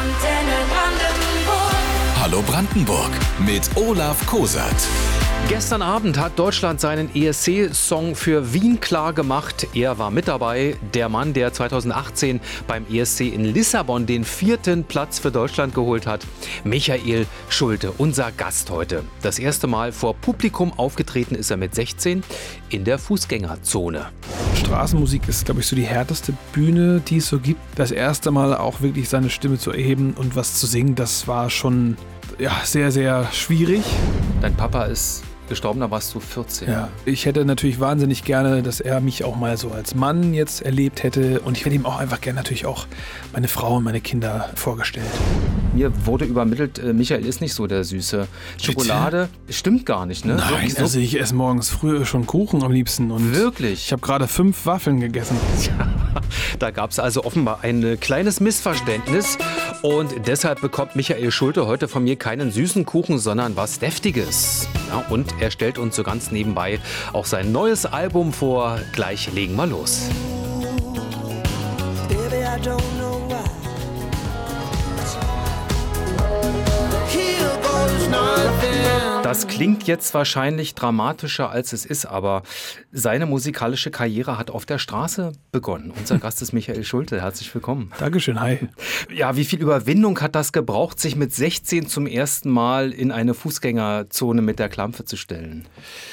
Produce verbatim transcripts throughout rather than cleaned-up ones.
Antenne Brandenburg. Hallo Brandenburg mit Olaf Kosert. Gestern Abend hat Deutschland seinen E S C-Song für Wien klar gemacht. Er war mit dabei, der Mann, der zweitausendachtzehn beim E S C in Lissabon den vierten Platz für Deutschland geholt hat. Michael Schulte, unser Gast heute. Das erste Mal vor Publikum aufgetreten ist er mit sechzehn in der Fußgängerzone. Straßenmusik ist, glaube ich, so die härteste Bühne, die es so gibt. Das erste Mal auch wirklich seine Stimme zu erheben und was zu singen, das war schon ja, sehr, sehr schwierig. Dein Papa ist gestorben, da warst du vierzehn. Ja, ich hätte natürlich wahnsinnig gerne, dass er mich auch mal so als Mann jetzt erlebt hätte. Und ich hätte ihm auch einfach gerne natürlich auch meine Frau und meine Kinder vorgestellt. Mir wurde übermittelt, äh, Michael ist nicht so der Süße. Schokolade stimmt gar nicht, ne? Nein, so, so also ich esse morgens früh schon Kuchen am liebsten. Und wirklich? Ich habe gerade fünf Waffeln gegessen. Da gab es also offenbar ein kleines Missverständnis. Und deshalb bekommt Michael Schulte heute von mir keinen süßen Kuchen, sondern was Deftiges. Ja, und er stellt uns so ganz nebenbei auch sein neues Album vor. Gleich legen wir los. Baby, I don't know why. Here goes nothing. Das klingt jetzt wahrscheinlich dramatischer, als es ist, aber seine musikalische Karriere hat auf der Straße begonnen. Unser Gast ist Michael Schulte. Herzlich willkommen. Dankeschön, hi. Ja, wie viel Überwindung hat das gebraucht, sich mit sechzehn zum ersten Mal in eine Fußgängerzone mit der Klampe zu stellen?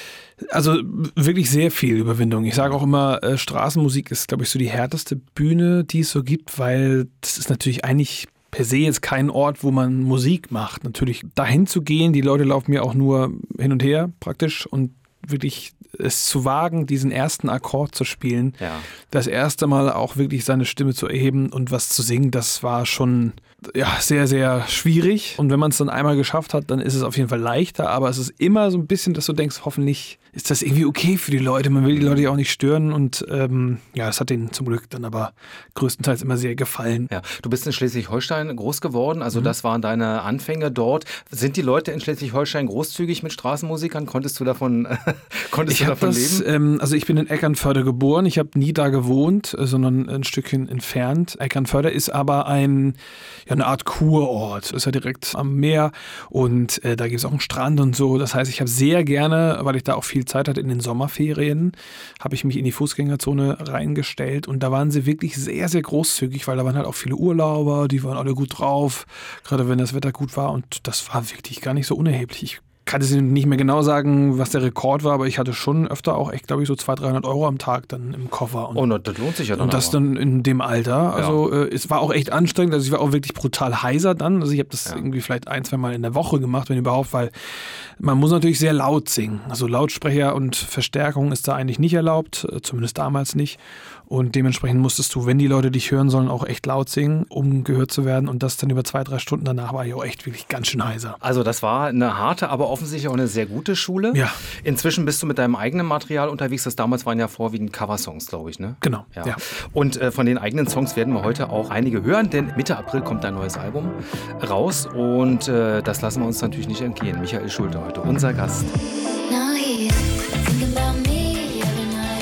Also wirklich sehr viel Überwindung. Ich sage auch immer, äh, Straßenmusik ist, glaube ich, so die härteste Bühne, die es so gibt, weil das ist natürlich eigentlich per se jetzt kein Ort, wo man Musik macht. Natürlich dahin zu gehen, die Leute laufen mir auch nur hin und her praktisch und wirklich es zu wagen, diesen ersten Akkord zu spielen, Ja. das erste Mal auch wirklich seine Stimme zu erheben und was zu singen, das war schon ja, sehr, sehr schwierig. Und wenn man es dann einmal geschafft hat, dann ist es auf jeden Fall leichter, aber es ist immer so ein bisschen, dass du denkst, hoffentlich ist das irgendwie okay für die Leute. Man will die Leute ja auch nicht stören und ähm, ja, das hat denen zum Glück dann aber größtenteils immer sehr gefallen. Ja, du bist in Schleswig-Holstein groß geworden, also mhm. das waren deine Anfänge dort. Sind die Leute in Schleswig-Holstein großzügig mit Straßenmusikern? Konntest du davon, konntest ich du davon das, leben? Ähm, also ich bin in Eckernförde geboren, ich habe nie da gewohnt, äh, sondern ein Stückchen entfernt. Eckernförde ist aber ein, ja, eine Art Kurort, ist ja direkt am Meer und äh, da gibt es auch einen Strand und so. Das heißt, ich habe sehr gerne, weil ich da auch viel Zeit hatte in den Sommerferien, habe ich mich in die Fußgängerzone reingestellt und da waren sie wirklich sehr, sehr großzügig, weil da waren halt auch viele Urlauber, die waren alle gut drauf, gerade wenn das Wetter gut war und das war wirklich gar nicht so unerheblich. Ich kann es nicht mehr genau sagen, was der Rekord war, aber ich hatte schon öfter auch echt, glaube ich, so zweihundert, dreihundert Euro am Tag dann im Koffer. Und, oh, das lohnt sich ja dann. Und das aber. dann in dem Alter. Also Ja. äh, es war auch echt anstrengend. Also ich war auch wirklich brutal heiser dann. Also ich habe das Ja. irgendwie vielleicht ein, zwei Mal in der Woche gemacht, wenn überhaupt, weil man muss natürlich sehr laut singen. Also Lautsprecher und Verstärkung ist da eigentlich nicht erlaubt, zumindest damals nicht. Und dementsprechend musstest du, wenn die Leute dich hören sollen, auch echt laut singen, um gehört zu werden. Und das dann über zwei, drei Stunden danach war ich auch echt wirklich ganz schön heiser. Also das war eine harte, aber offensichtlich auch eine sehr gute Schule. Ja. Inzwischen bist du mit deinem eigenen Material unterwegs. Das damals waren ja vorwiegend Coversongs, glaube ich, ne? Genau, Ja. ja. Und äh, von den eigenen Songs werden wir heute auch einige hören, denn Mitte April kommt dein neues Album raus. Und äh, das lassen wir uns natürlich nicht entgehen. Michael Schulte heute, unser Gast. Now he's thinking about me every night.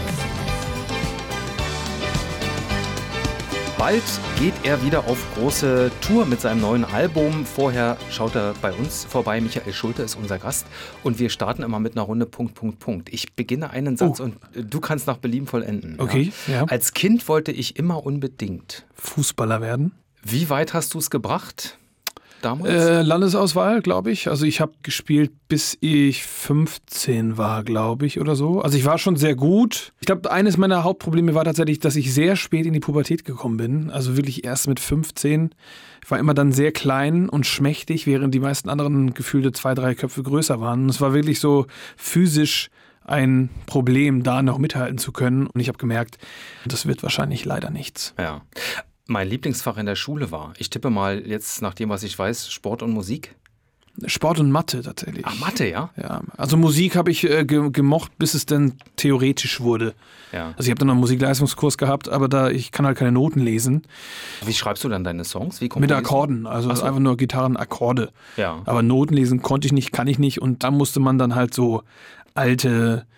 Bald geht er wieder auf große Tour mit seinem neuen Album. Vorher schaut er bei uns vorbei. Michael Schulte ist unser Gast. Und wir starten immer mit einer Runde Punkt, Punkt, Punkt. Ich beginne einen Satz Oh. und du kannst nach Belieben vollenden. Okay, ja. Als Kind wollte ich immer unbedingt. Fußballer werden. Wie weit hast du es gebracht damals? Äh, Landesauswahl, glaube ich. Also ich habe gespielt, bis ich fünfzehn war, glaube ich, oder so. Also ich war schon sehr gut. Ich glaube, eines meiner Hauptprobleme war tatsächlich, dass ich sehr spät in die Pubertät gekommen bin. Also wirklich erst mit fünfzehn. Ich war immer dann sehr klein und schmächtig, während die meisten anderen gefühlte zwei, drei Köpfe größer waren. Und es war wirklich so physisch ein Problem, da noch mithalten zu können. Und ich habe gemerkt, das wird wahrscheinlich leider nichts. Ja. Mein Lieblingsfach in der Schule war, ich tippe mal jetzt nach dem, was ich weiß, Sport und Musik. Sport und Mathe tatsächlich. Ach, Mathe, ja? Ja, also Musik habe ich äh, ge- gemocht, bis es dann theoretisch wurde. Ja. Also ich habe dann noch einen Musikleistungskurs gehabt, aber da ich kann halt keine Noten lesen. Wie schreibst du dann deine Songs? Wie Mit komponierst du? Akkorden, also Ach so. einfach nur Gitarrenakkorde. Ja. Aber Noten lesen konnte ich nicht, kann ich nicht und da musste man dann halt so alte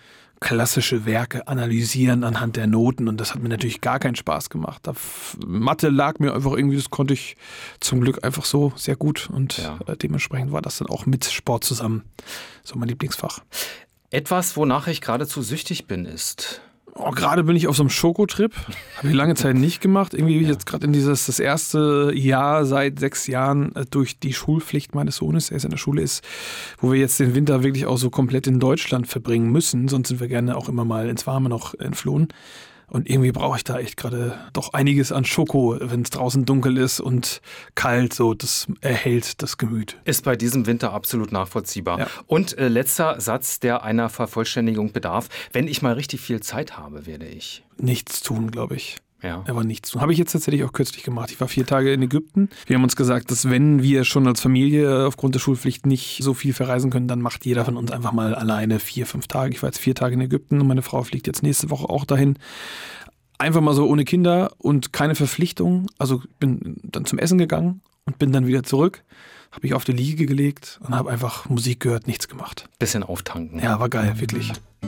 klassische Werke analysieren anhand der Noten und das hat mir natürlich gar keinen Spaß gemacht. Da F- Mathe lag mir einfach irgendwie, das konnte ich zum Glück einfach so sehr gut und Ja. äh, dementsprechend war das dann auch mit Sport zusammen so mein Lieblingsfach. Etwas, wonach ich geradezu süchtig bin, ist... Oh, gerade bin ich auf so einem Schokotrip. Habe ich lange Zeit nicht gemacht. Irgendwie bin ich jetzt gerade in dieses, das erste Jahr seit sechs Jahren äh, durch die Schulpflicht meines Sohnes, der jetzt in der Schule ist, wo wir jetzt den Winter wirklich auch so komplett in Deutschland verbringen müssen. Sonst sind wir gerne auch immer mal ins Warme noch entflohen. Und irgendwie brauche ich da echt gerade doch einiges an Schoko, wenn es draußen dunkel ist und kalt, so das erhält das Gemüt. Ist bei diesem Winter absolut nachvollziehbar. Ja. Und äh, letzter Satz, der einer Vervollständigung bedarf. Wenn ich mal richtig viel Zeit habe, werde ich. Nichts tun, glaube ich. Ja. Aber nichts tun. Habe ich jetzt tatsächlich auch kürzlich gemacht. Ich war vier Tage in Ägypten. Wir haben uns gesagt, dass wenn wir schon als Familie aufgrund der Schulpflicht nicht so viel verreisen können, dann macht jeder von uns einfach mal alleine vier, fünf Tage. Ich war jetzt vier Tage in Ägypten und meine Frau fliegt jetzt nächste Woche auch dahin. Einfach mal so ohne Kinder und keine Verpflichtung. Also bin dann zum Essen gegangen und bin dann wieder zurück. Habe mich auf die Liege gelegt und habe einfach Musik gehört, nichts gemacht. Bisschen auftanken. Ja, war geil, wirklich.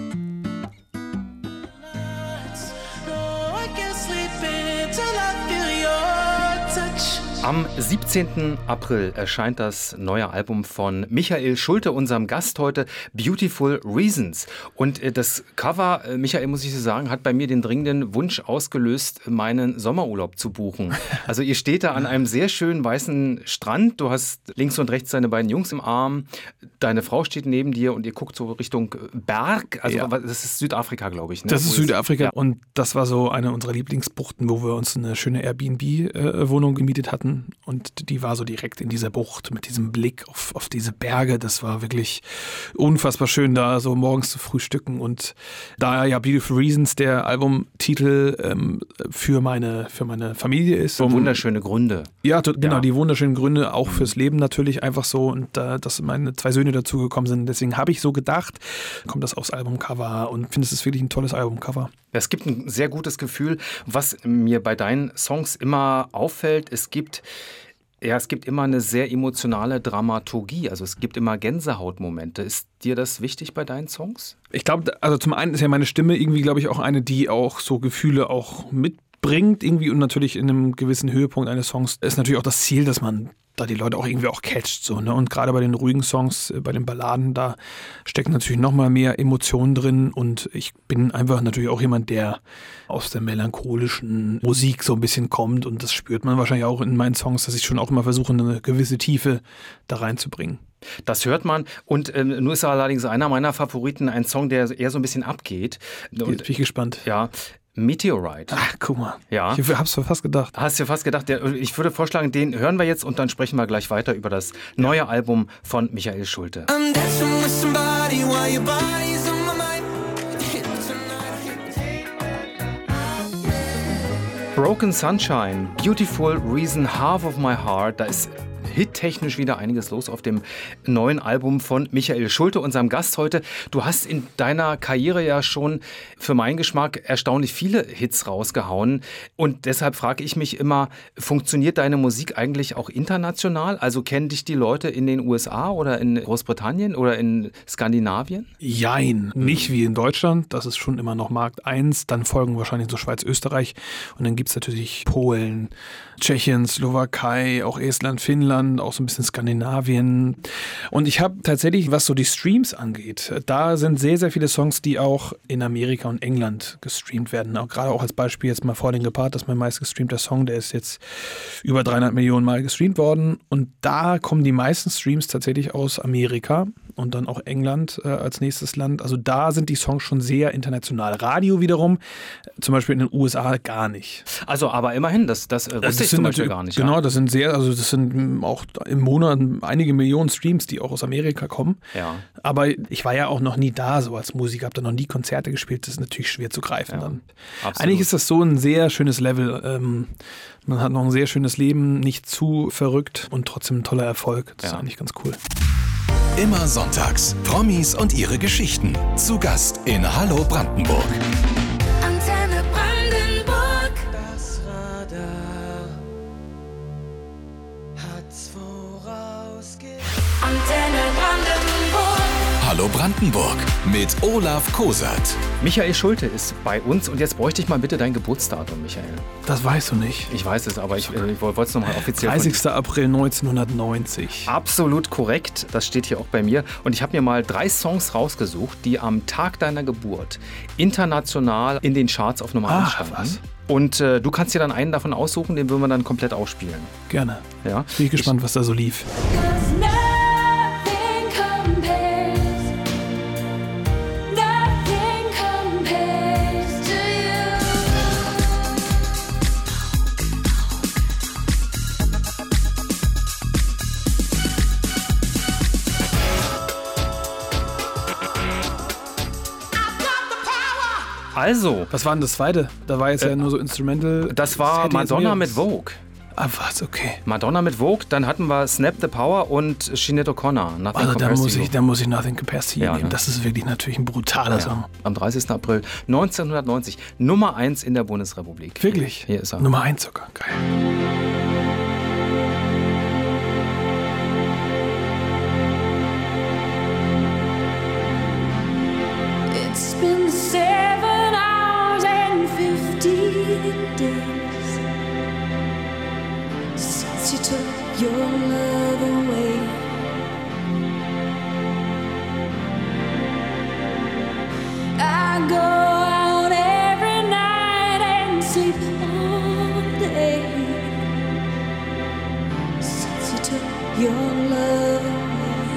No, I can't sleep until I feel your touch. Am siebzehnten April erscheint das neue Album von Michael Schulte, unserem Gast heute, Beautiful Reasons. Und äh, das Cover, äh, Michael, muss ich dir sagen, hat bei mir den dringenden Wunsch ausgelöst, meinen Sommerurlaub zu buchen. Also ihr steht da an einem sehr schönen weißen Strand, du hast links und rechts deine beiden Jungs im Arm, deine Frau steht neben dir und ihr guckt so Richtung Berg. Also Ja. das ist Südafrika, glaube ich. Ne? Das ist Wo Südafrika Ja. und das war so eine unserer Lieblingsbuchten, wo wir uns eine schöne Airbnb-Wohnung gemietet hatten und die war so direkt in dieser Bucht mit diesem Blick auf, auf diese Berge. Das war wirklich unfassbar schön, da so morgens zu frühstücken und da ja Beautiful Reasons der Albumtitel ähm, für, meine, für meine Familie ist. Um, Wunderschöne Gründe. Ja, to- genau, Ja. die wunderschönen Gründe, auch fürs Leben natürlich einfach so und äh, dass meine zwei Söhne dazugekommen sind. Deswegen habe ich so gedacht, kommt das aufs Albumcover und finde, es ist wirklich ein tolles Albumcover. Es gibt ein sehr gutes Gefühl. Was mir bei deinen Songs immer auffällt, es gibt, ja, es gibt immer eine sehr emotionale Dramaturgie. Also es gibt immer Gänsehautmomente. Ist dir das wichtig bei deinen Songs? Ich glaube, also zum einen ist ja meine Stimme irgendwie, glaube ich, auch eine, die auch so Gefühle auch mitbringt irgendwie und natürlich in einem gewissen Höhepunkt eines Songs ist natürlich auch das Ziel, dass man da die Leute auch irgendwie auch catcht. So, ne? Und gerade bei den ruhigen Songs, äh, bei den Balladen, da stecken natürlich nochmal mehr Emotionen drin und ich bin einfach natürlich auch jemand, der aus der melancholischen Musik so ein bisschen kommt und das spürt man wahrscheinlich auch in meinen Songs, dass ich schon auch immer versuche, eine gewisse Tiefe da reinzubringen. Das hört man. Und ähm, nur ist allerdings einer meiner Favoriten, ein Song, der eher so ein bisschen abgeht. Jetzt Und, bin ich gespannt. ja, Meteorite. Ach, guck mal. Ja. Ich hab's fast gedacht. Hast du fast gedacht, der, ich würde vorschlagen, den hören wir jetzt und dann sprechen wir gleich weiter über das neue Album von Michael Schulte. I'm dancing with somebody while your body's on my mind. Hit tonight. Broken Sunshine, Beautiful Reason, Half of My Heart. Da ist hittechnisch wieder einiges los auf dem neuen Album von Michael Schulte, unserem Gast heute. Du hast in deiner Karriere ja schon für meinen Geschmack erstaunlich viele Hits rausgehauen. Und deshalb frage ich mich immer, funktioniert deine Musik eigentlich auch international? Also kennen dich die Leute in den U S A oder in Großbritannien oder in Skandinavien? Jein, nicht wie in Deutschland, das ist schon immer noch Markt eins, dann folgen wahrscheinlich so Schweiz, Österreich und dann gibt es natürlich Polen, Tschechien, Slowakei, auch Estland, Finnland, auch so ein bisschen Skandinavien und ich habe tatsächlich, was so die Streams angeht, da sind sehr, sehr viele Songs, die auch in Amerika und England gestreamt werden, auch gerade auch als Beispiel jetzt mal Falling Apart, das ist mein meist gestreamter Song, der ist jetzt über dreihundert Millionen Mal gestreamt worden und da kommen die meisten Streams tatsächlich aus Amerika und dann auch England äh, als nächstes Land. Also da sind die Songs schon sehr international. Radio wiederum, zum Beispiel in den U S A gar nicht. Also aber immerhin, das, das äh, wusste ich zum Beispiel gar nicht. Genau, Ja. das sind sehr, also das sind auch im Monat einige Millionen Streams, die auch aus Amerika kommen. Ja. Aber ich war ja auch noch nie da so als Musiker, habe da noch nie Konzerte gespielt, das ist natürlich schwer zu greifen Ja, dann. absolut. Eigentlich ist das so ein sehr schönes Level. Ähm, man hat noch ein sehr schönes Leben, nicht zu verrückt und trotzdem ein toller Erfolg. Das Ja. ist eigentlich ganz cool. Immer sonntags. Promis und ihre Geschichten. Zu Gast in Hallo Brandenburg. Antenne Brandenburg. Das Radar hat's vorausgesagt. Antenne Brandenburg. Hallo Brandenburg mit Olaf Kosert. Michael Schulte ist bei uns und jetzt bräuchte ich mal bitte dein Geburtsdatum, Michael. Das weißt du nicht. Ich weiß es, aber ich, äh, ich wollte es nochmal offiziell... von- dreißigster April neunzehnhundertneunzig. Absolut korrekt, das steht hier auch bei mir. Und ich habe mir mal drei Songs rausgesucht, die am Tag deiner Geburt international in den Charts auf Nummer eins Ach, standen. was? Und äh, du kannst dir dann einen davon aussuchen, den würden wir dann komplett ausspielen. Gerne. Ja? Bin ich gespannt, was da so lief. 'Cause nothing compares, nothing compares to you. Also, Was war denn das zweite? Da war jetzt ja nur so Instrumental. das war hätte jetzt Madonna mehr- mit Vogue. Ah, was? Okay. Madonna mit Vogue, dann hatten wir Snap the Power und Sinead O'Connor. Nothing Also da Compares muss to You. ich, da muss ich Nothing Compares to You Ja, nehmen. ne? Das ist wirklich natürlich ein brutaler Song. Ja, am dreißigsten April neunzehnhundertneunzig. Nummer eins in der Bundesrepublik. Wirklich? Hier ist er. Nummer eins sogar. Geil. It's been seven hours and fifteen days since you took your love away. I go out every night and sleep all day since you took your love away.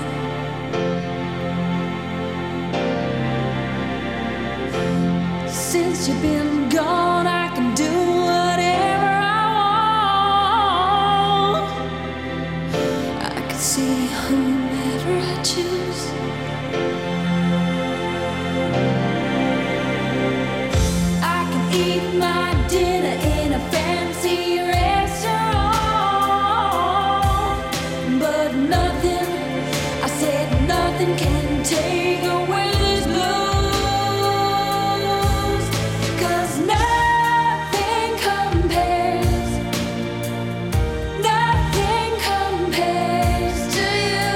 Since you've been gone, I can do whatever I want. I can see whomever I choose. I can eat my dinner in a fancy restaurant, but nothing, I said nothing can take away these blues. 'Cause nothing compares, nothing compares to you.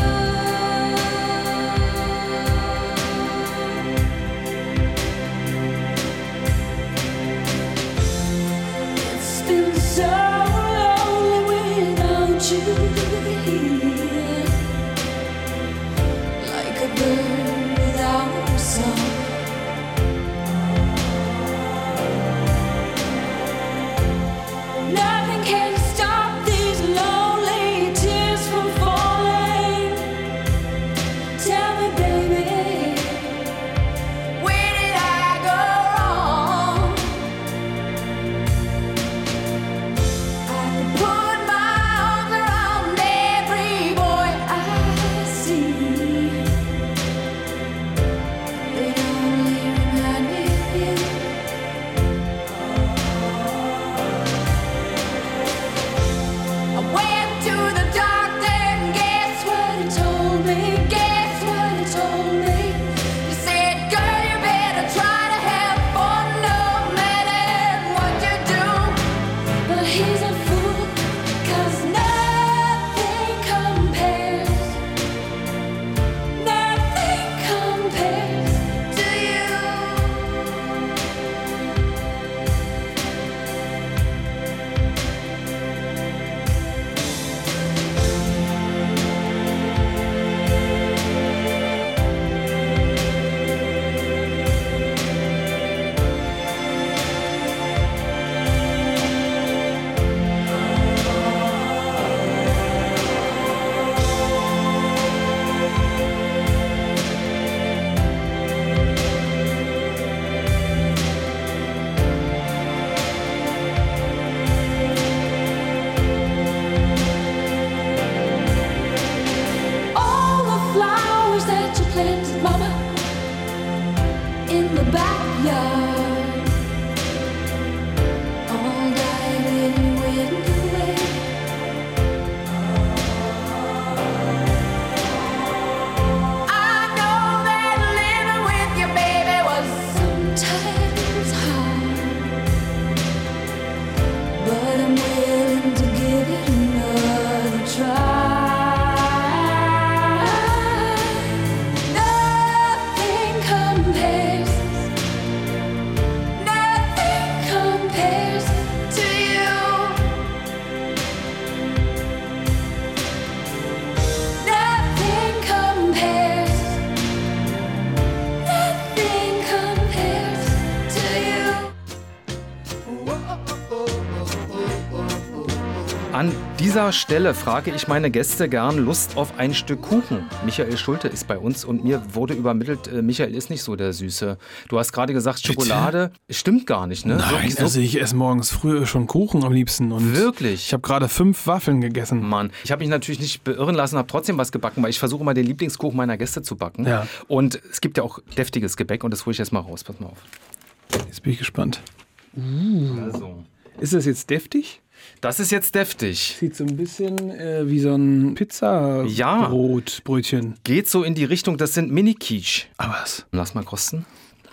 It's been so lonely without you here, like a bird without a song. Nothing can stop these lonely tears from falling. Tell me, baby, where did I go wrong? I can put my arms around every boy I see. They only remind me of you. I went to the doctor and guess what he told me? Guess what he told me? He said, girl, you better try to have fun no matter what you do. But he's a fool, 'cause nothing compares, nothing compares to you. All the flowers that you planted, Mama, in the backyard, all died when you went away. I know that living with your baby was sometimes hard, but I'm willing to give it another try. No An dieser Stelle frage ich meine Gäste gern Lust auf ein Stück Kuchen. Michael Schulte ist bei uns und mir wurde übermittelt, äh, Michael ist nicht so der Süße. Du hast gerade gesagt, Schokolade. Stimmt gar nicht, ne? Nein, so, so also ich esse morgens früh schon Kuchen am liebsten. Und Wirklich? ich habe gerade fünf Waffeln gegessen. Mann, ich habe mich natürlich nicht beirren lassen, habe trotzdem was gebacken, weil ich versuche immer den Lieblingskuchen meiner Gäste zu backen. Ja. Und es gibt ja auch deftiges Gebäck und das hole ich jetzt mal raus. Pass mal auf. Jetzt bin ich gespannt. Also, Ist das jetzt deftig? das ist jetzt deftig. Sieht so ein bisschen äh, wie so ein Pizzabrot, Ja. Brötchen. Geht so in die Richtung, das sind Mini-Quiche. Aber was? Lass mal kosten.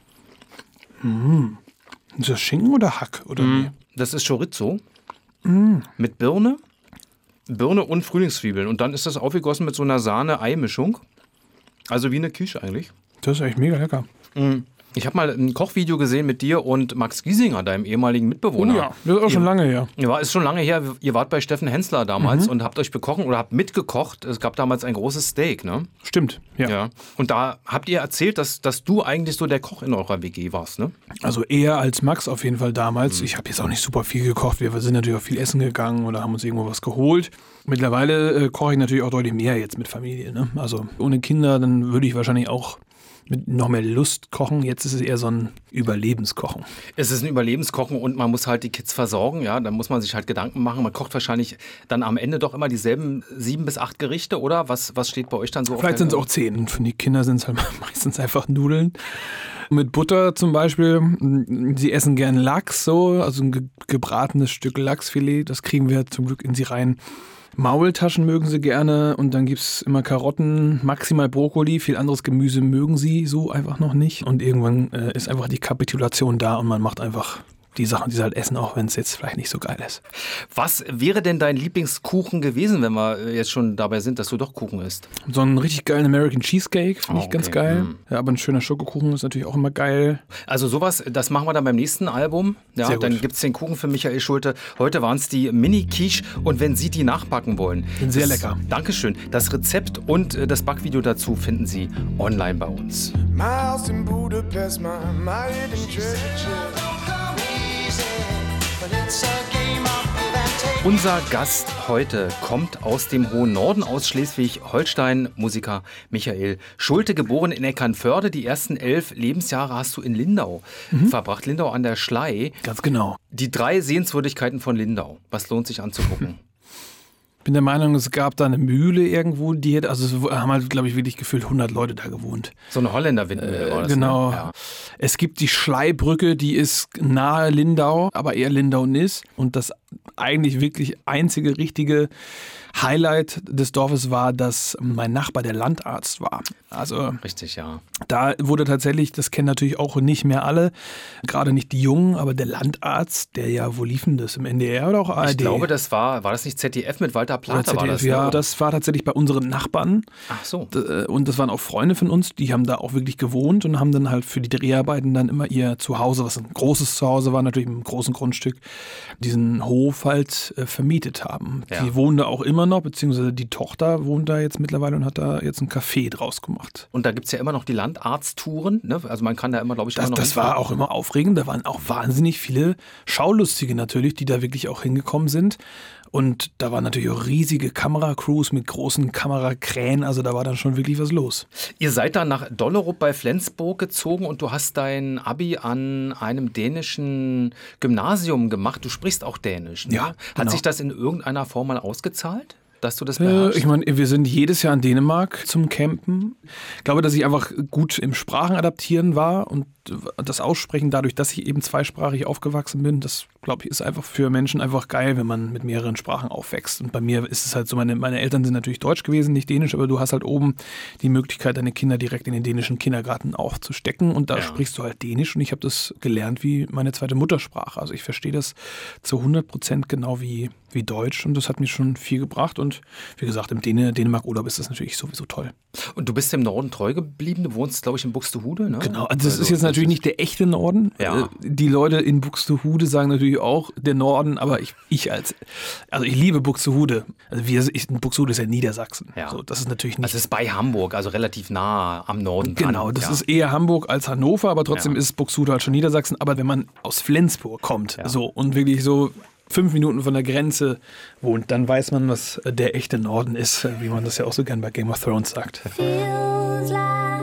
Ist das Schinken oder Hack? Oder nee? Das ist Chorizo mit Birne, Birne und Frühlingszwiebeln. Und dann ist das aufgegossen mit so einer Sahne-Ei-Mischung. Also wie eine Quiche eigentlich. Das ist echt mega lecker. Ich habe mal ein Kochvideo gesehen mit dir und Max Giesinger, deinem ehemaligen Mitbewohner. Oh ja, das ist auch schon lange her. Ja, ist schon lange her. Ihr wart bei Steffen Hensler damals und habt euch bekochen oder habt mitgekocht. Es gab damals ein großes Steak, ne? Stimmt, ja. Ja. Und da habt ihr erzählt, dass, dass du eigentlich so der Koch in eurer W G warst, ne? Also eher als Max auf jeden Fall damals. Ich habe jetzt auch nicht super viel gekocht. Wir sind natürlich auch viel essen gegangen oder haben uns irgendwo was geholt. Mittlerweile äh, koche ich natürlich auch deutlich mehr jetzt mit Familie. Ne? Also ohne Kinder, dann würde ich wahrscheinlich auch mit noch mehr Lust kochen. Jetzt ist es eher so ein Überlebenskochen. Es ist ein Überlebenskochen und man muss halt die Kids versorgen, ja, da muss man sich halt Gedanken machen. Man kocht wahrscheinlich dann am Ende doch immer dieselben sieben bis acht Gerichte, oder? Was, was steht bei euch dann so auf Vielleicht sind es auch zehn. Für die Kinder sind es halt meistens einfach Nudeln. Mit Butter zum Beispiel. Sie essen gern Lachs, so, also ein ge gebratenes Stück Lachsfilet. Das kriegen wir zum Glück in sie rein. Maultaschen mögen sie gerne und dann gibt es immer Karotten, maximal Brokkoli, viel anderes Gemüse mögen sie so einfach noch nicht. Und irgendwann äh, ist einfach die Kapitulation da und man macht einfach die Sachen, die sie halt essen, auch wenn es jetzt vielleicht nicht so geil ist. Was wäre denn dein Lieblingskuchen gewesen, wenn wir jetzt schon dabei sind, dass du doch Kuchen isst? So einen richtig geilen American Cheesecake finde Oh, ich ganz okay. geil. Mm. Ja, aber ein schöner Schokokuchen ist natürlich auch immer geil. Also sowas, das machen wir dann beim nächsten Album. Ja, Sehr gut. dann gibt es den Kuchen für Michael Schulte. Heute waren es die Mini-Quiche und wenn Sie die nachbacken wollen. Sind sehr das, lecker. Dankeschön. Das Rezept und äh, das Backvideo dazu finden Sie online bei uns. My house in Budapest, my, my hidden treasure. Unser Gast heute kommt aus dem hohen Norden, aus Schleswig-Holstein, Musiker Michael Schulte, geboren in Eckernförde. Die ersten elf Lebensjahre hast du in Lindau verbracht, Lindau an der Schlei. Ganz genau. Die drei Sehenswürdigkeiten von Lindau, was lohnt sich anzugucken? Ich bin der Meinung, es gab da eine Mühle irgendwo, die hätte, also es haben halt, glaube ich, wirklich gefühlt hundert Leute da gewohnt. So eine Holländerwindmülle war das, Genau. ne? Ja. Es gibt die Schleibrücke, die ist nahe Lindau, aber eher Lindau-Niss. Und das eigentlich wirklich einzige richtige Highlight des Dorfes war, dass mein Nachbar der Landarzt war. Also Richtig, ja. da wurde tatsächlich, das kennen natürlich auch nicht mehr alle, gerade nicht die Jungen, aber der Landarzt, der ja, wo lief denn das, im N D R oder auch A R D? Ich glaube, das war, war das nicht Z D F mit Walter Oder Plater? Z D F, War das, ja, ne? das war tatsächlich bei unseren Nachbarn. Ach so. D- Und das waren auch Freunde von uns, die haben da auch wirklich gewohnt und haben dann halt für die Dreharbeiten dann immer ihr Zuhause, was ein großes Zuhause war, natürlich mit einem großen Grundstück, diesen Hof halt äh, vermietet haben. Ja. Die wohnen da auch immer noch, beziehungsweise die Tochter wohnt da jetzt mittlerweile und hat da jetzt ein Café draus gemacht. Und da gibt es ja immer noch die Landarzttouren, ne? Also man kann da immer, glaube ich, Das, immer noch das war hinfahren. auch immer aufregend. Da waren auch wahnsinnig viele Schaulustige natürlich, die da wirklich auch hingekommen sind. Und da waren natürlich auch riesige Kameracrews mit großen Kamerakränen. Also da war dann schon wirklich was los. Ihr seid dann nach Dollerup bei Flensburg gezogen und du hast dein Abi an einem dänischen Gymnasium gemacht. Du sprichst auch Dänisch, ne? Ja, Hat genau. sich das in irgendeiner Form mal ausgezahlt, dass du das Äh, beherrschst? ich meine, wir sind jedes Jahr in Dänemark zum Campen. Ich glaube, dass ich einfach gut im Sprachenadaptieren war und das Aussprechen, dadurch, dass ich eben zweisprachig aufgewachsen bin, das, glaube ich, ist einfach für Menschen einfach geil, wenn man mit mehreren Sprachen aufwächst. Und bei mir ist es halt so, meine, meine Eltern sind natürlich deutsch gewesen, nicht dänisch, aber du hast halt oben die Möglichkeit, deine Kinder direkt in den dänischen Kindergarten aufzustecken und da Ja. sprichst du halt Dänisch und ich habe das gelernt wie meine zweite Muttersprache. Also ich verstehe das zu hundert Prozent genau wie, wie Deutsch und das hat mir schon viel gebracht und wie gesagt, im Dän Dänemark-Urlaub ist das natürlich sowieso toll. Und du bist dem Norden treu geblieben. Du wohnst, glaube ich, in Buxtehude, ne? Genau, also das ist jetzt natürlich nicht der echte Norden. Ja. Äh, Die Leute in Buxtehude sagen natürlich auch der Norden, aber ich, ich als, also ich liebe Buxtehude. Also wir, ich, Buxtehude ist ja Niedersachsen. Ja. So, das ist natürlich nicht. Also es ist bei Hamburg, also relativ nah am Norden dran. Genau, das ja. ist eher Hamburg als Hannover, aber trotzdem Ja. ist Buxtehude halt schon Niedersachsen. Aber wenn man aus Flensburg kommt, Ja. so und wirklich so fünf Minuten von der Grenze wohnt, dann weiß man, was der echte Norden ist, wie man das ja auch so gern bei Game of Thrones sagt. Feels like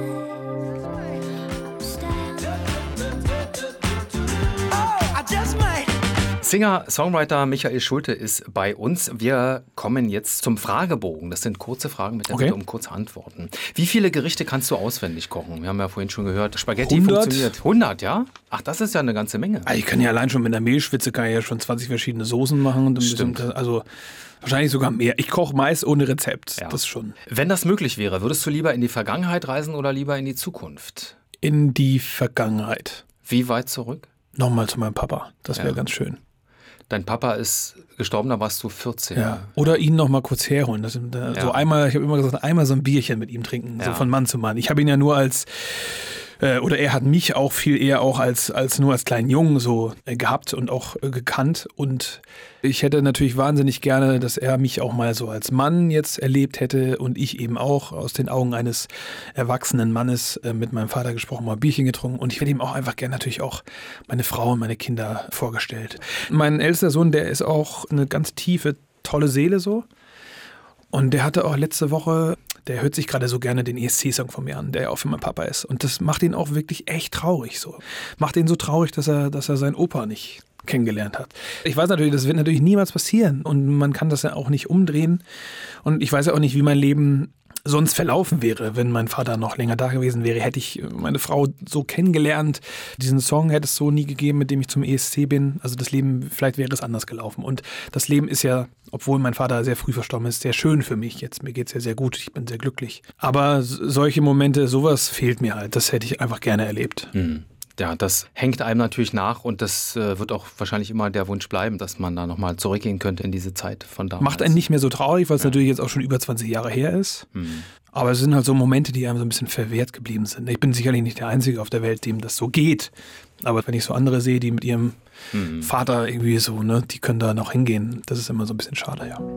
I just might. Singer, Songwriter Michael Schulte ist bei uns. Wir kommen jetzt zum Fragebogen. Das sind kurze Fragen mit der Okay. Bitte um kurze Antworten. Wie viele Gerichte kannst du auswendig kochen? Wir haben ja vorhin schon gehört, Spaghetti hundert? funktioniert. hundert, ja? Ach, das ist ja eine ganze Menge. Ah, Ich kann ja allein schon mit einer Mehlschwitze kann ich ja schon zwanzig verschiedene Soßen machen. Und ein Stimmt. bisschen, also wahrscheinlich sogar mehr. Ich koche meist ohne Rezept, Ja. das schon. Wenn das möglich wäre, würdest du lieber in die Vergangenheit reisen oder lieber in die Zukunft? In die Vergangenheit. Wie weit zurück? Nochmal zu meinem Papa, das wäre Ja. ganz schön. Dein Papa ist gestorben, da warst du vierzehn. Ja. Oder ihn noch mal kurz herholen. Das, da, Ja. So einmal, ich habe immer gesagt, einmal so ein Bierchen mit ihm trinken, so Ja. von Mann zu Mann. Ich habe ihn ja nur als, äh, oder er hat mich auch viel eher auch als, als nur als kleinen Jungen so äh, gehabt und auch äh, gekannt. Und ich hätte natürlich wahnsinnig gerne, dass er mich auch mal so als Mann jetzt erlebt hätte und ich eben auch aus den Augen eines erwachsenen Mannes äh, mit meinem Vater gesprochen, mal Bierchen getrunken. Und ich hätte ihm auch einfach gerne natürlich auch meine Frau und meine Kinder vorgestellt. Mein ältester Sohn, der ist auch eine ganz tiefe, tolle Seele so. Und der hatte auch letzte Woche, der hört sich gerade so gerne den E S C-Song von mir an, der ja auch für meinen Papa ist. Und das macht ihn auch wirklich echt traurig so. Macht ihn so traurig, dass er, dass er seinen Opa nicht kennengelernt hat. Ich weiß natürlich, das wird natürlich niemals passieren und man kann das ja auch nicht umdrehen. Und ich weiß ja auch nicht, wie mein Leben sonst verlaufen wäre, wenn mein Vater noch länger da gewesen wäre. Hätte ich meine Frau so kennengelernt, diesen Song hätte es so nie gegeben, mit dem ich zum E S C bin. Also das Leben, vielleicht wäre es anders gelaufen. Und das Leben ist ja, obwohl mein Vater sehr früh verstorben ist, sehr schön für mich. Jetzt, mir geht es ja sehr gut, ich bin sehr glücklich. Aber solche Momente, sowas fehlt mir halt. Das hätte ich einfach gerne erlebt. Hm. Ja, das hängt einem natürlich nach und das äh, wird auch wahrscheinlich immer der Wunsch bleiben, dass man da nochmal zurückgehen könnte in diese Zeit von damals. Macht einen nicht mehr so traurig, weil es natürlich jetzt auch schon über zwanzig Jahre her ist. Hm. Aber es sind halt so Momente, die einem so ein bisschen verwehrt geblieben sind. Ich bin sicherlich nicht der Einzige auf der Welt, dem das so geht. Aber wenn ich so andere sehe, die mit ihrem Hm. Vater irgendwie so, ne, die können da noch hingehen. Das ist immer so ein bisschen schade, ja.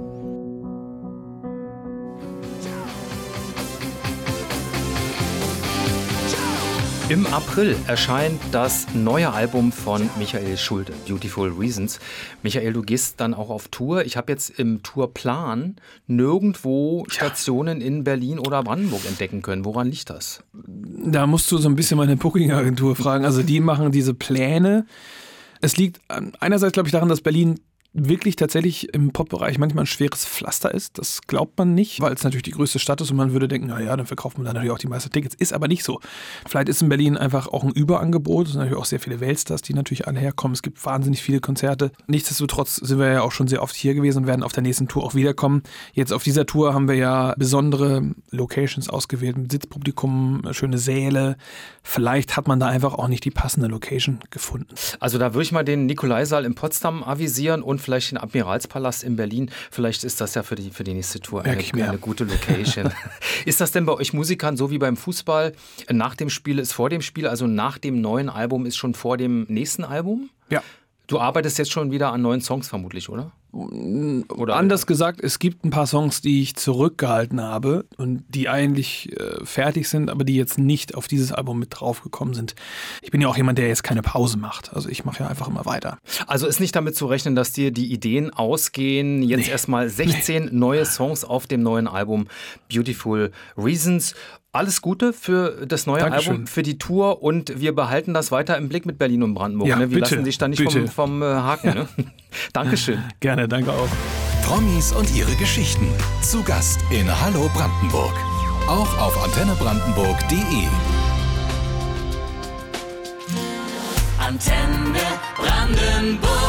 Im April erscheint das neue Album von Michael Schulte, Beautiful Reasons. Michael, du gehst dann auch auf Tour. Ich habe jetzt im Tourplan nirgendwo Stationen in Berlin oder Brandenburg entdecken können. Woran liegt das? Da musst du so ein bisschen meine Booking-Agentur fragen. Also die machen diese Pläne. Es liegt einerseits, glaube ich, daran, dass Berlin wirklich tatsächlich im Pop-Bereich manchmal ein schweres Pflaster ist. Das glaubt man nicht, weil es natürlich die größte Stadt ist und man würde denken, naja, dann verkauft man da natürlich auch die meisten Tickets. Ist aber nicht so. Vielleicht ist in Berlin einfach auch ein Überangebot. Es sind natürlich auch sehr viele Weltstars, die natürlich alle herkommen. Es gibt wahnsinnig viele Konzerte. Nichtsdestotrotz sind wir ja auch schon sehr oft hier gewesen und werden auf der nächsten Tour auch wiederkommen. Jetzt auf dieser Tour haben wir ja besondere Locations ausgewählt mit Sitzpublikum, schöne Säle. Vielleicht hat man da einfach auch nicht die passende Location gefunden. Also da würde ich mal den Nikolaisaal in Potsdam avisieren und vielleicht den Admiralspalast in Berlin. Vielleicht ist das ja für die, für die nächste Tour eine, Merk ich mir. eine gute Location. Ist das denn bei euch Musikern so wie beim Fußball? Nach dem Spiel ist vor dem Spiel, also nach dem neuen Album ist schon vor dem nächsten Album? Ja. Du arbeitest jetzt schon wieder an neuen Songs vermutlich, oder? Oder Anders gesagt, es gibt ein paar Songs, die ich zurückgehalten habe und die eigentlich äh, fertig sind, aber die jetzt nicht auf dieses Album mit draufgekommen sind. Ich bin ja auch jemand, der jetzt keine Pause macht. Also ich mache ja einfach immer weiter. Also ist nicht damit zu rechnen, dass dir die Ideen ausgehen. Jetzt Nee. erstmal sechzehn neue Songs auf dem neuen Album Beautiful Reasons. Alles Gute für das neue Dankeschön. Album, für die Tour und wir behalten das weiter im Blick mit Berlin und Brandenburg. Ja, ne? Wir bitte, lassen dich da nicht vom, bitte. vom äh, Haken. Ne? Dankeschön. Gerne, danke auch. Promis und ihre Geschichten. Zu Gast in Hallo Brandenburg. Auch auf antenne brandenburg punkt de. Antenne Brandenburg.